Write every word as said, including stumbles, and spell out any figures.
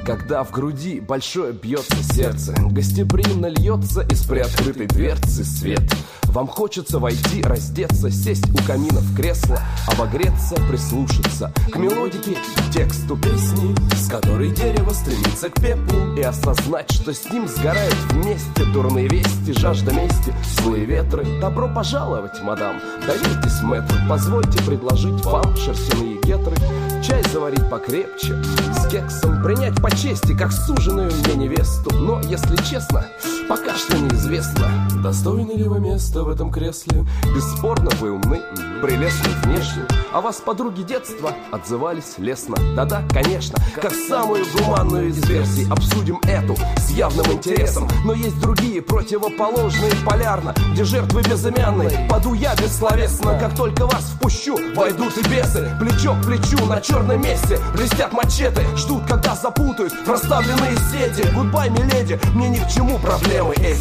когда в груди большое бьется сердце, гостеприимно льется из приоткрытой дверцы свет. Вам хочется войти, раздеться, сесть у камина в кресло, обогреться, прислушаться к мелодике, к тексту песни, с которой дерево стремится к пеплу, и осознать, что с ним сгорают вместе дурные вести, жажда мести, злые ветры. Добро пожаловать, мадам, доверьтесь, мэтр, позвольте предложить вам шерстяные гетры, чай заварить покрепче, с кексом, принять по чести, как суженую мне невесту. Но, если честно, пока что неизвестно, достойны ли вы места в этом кресле. Бесспорно, вы умны, прелестны внешне, а вас подруги детства отзывались лестно. Да-да, конечно, как самую гуманную из версий обсудим эту с явным интересом. Но есть другие, противоположные полярно, где жертвы безымянные. Паду я бессловесно, как только вас впущу, войдут и бесы. Плечо к плечу на черном месте блестят мачете, ждут, когда запутают расставленные сети. Гудбай, миледи, мне ни к чему проблемы эти.